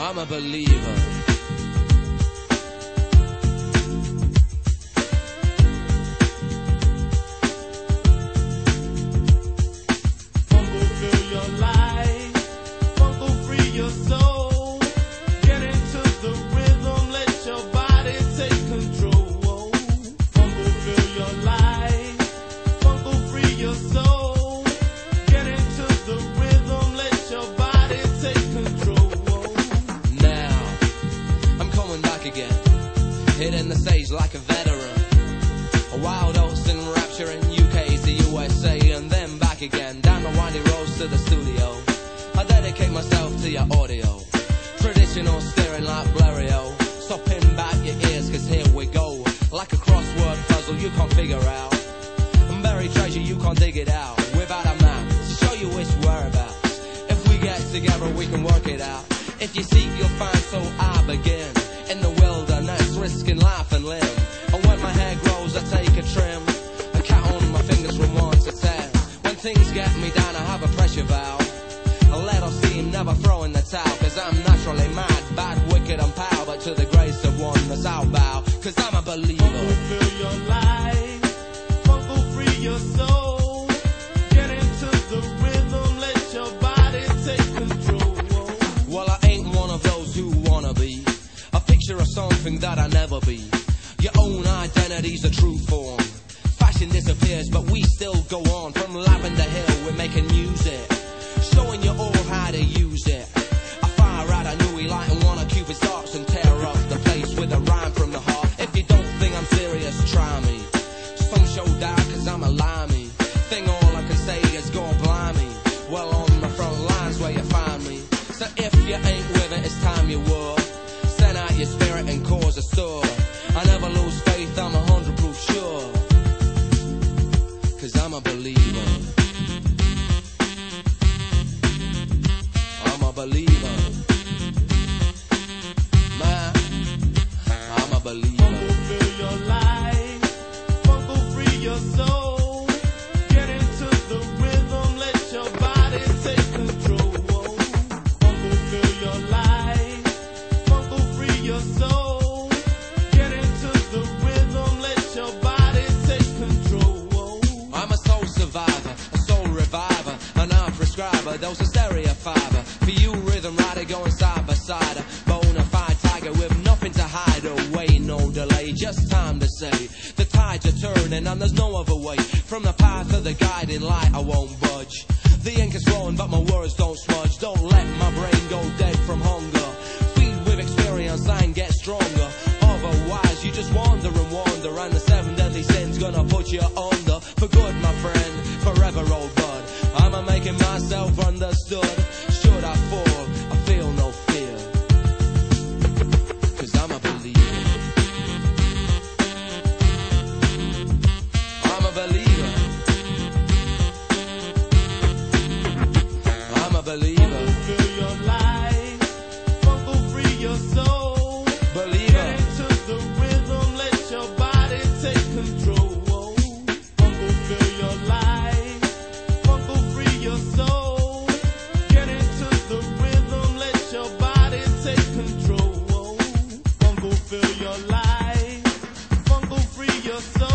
I'm a believer. Hitting the stage like a veteran. A wild oats in rapture in UK to USA and then back again. Down the windy roads to the studio. I dedicate myself to your audio. Traditional steering like Blériot. So pin back your ears cause here we go. Like a crossword puzzle you can't figure out. And buried treasure you can't dig it out. Without a map to show you its whereabouts. If we get together we can work it out. If you seek you'll find, so I begin. In the wilderness, risking life and limb. And when my hair grows, I take a trim. I count on my fingers from 1 to 10. When things get me down, I have a pressure valve. A little steam, never throwing the towel. Cause I'm naturally mad, bad, wicked and power. But to the grace of one, that's I'll bow. Cause I'm a believer. Funk will fill your life. Funk will free your soul. Get into the rhythm, let your body take control. Well, I ain't one of those who wanna be a picture of something that I never be. Your own identity's a true form. Fashion disappears, but we still go on. From Lavender Hill, we're making music, showing you all how to use it. I fire out a newie light and one of Cupid's darts and tear up the place with a rhyme from the heart. If you don't think I'm serious, try me. Some show doubt cause I'm a limey. Thing all I can say is go blimey. Well, on the front lines where you find me. So if you ain't with it, it's time you were. Send out your spirit and cause a stir. I never lose faith, I'm 100% sure. Cause I'm a believer. I'm a believer. Man, I'm a believer. Funk will fill your life. Funk will free your soul. Get into the rhythm, let your body take control. Funk will fill your life. Funk will free your soul. Get into the rhythm, let your body take control. I'm a soul survivor, a soul reviver, an art prescriber, those are stereo fiber. For you, rhythm rider going side by side, a bona fide tiger with nothing to hide away, no delay, just time to say. The tides are turning and there's no other way. From the path of the guiding light, I won't budge. The ink is flowing, but my words don't smudge. Don't let my brain go dead from hunger. Feed with experience and get stronger. Otherwise, you just wander and wander, and the 7 deadly sins gonna put you under. For good, my friend, forever, old bud. I'm making myself understood. Should I fall, I feel no fear. Cause I'm a believer. I'm a believer. I'm a believer. Funk will fill your life. Funk will free your soul. Believer. Get into the rhythm, let your body take control. Funk will fill your life. Funk will free your soul. Get into the rhythm, let your body take control. Funk will fill your life. Funk will free your soul.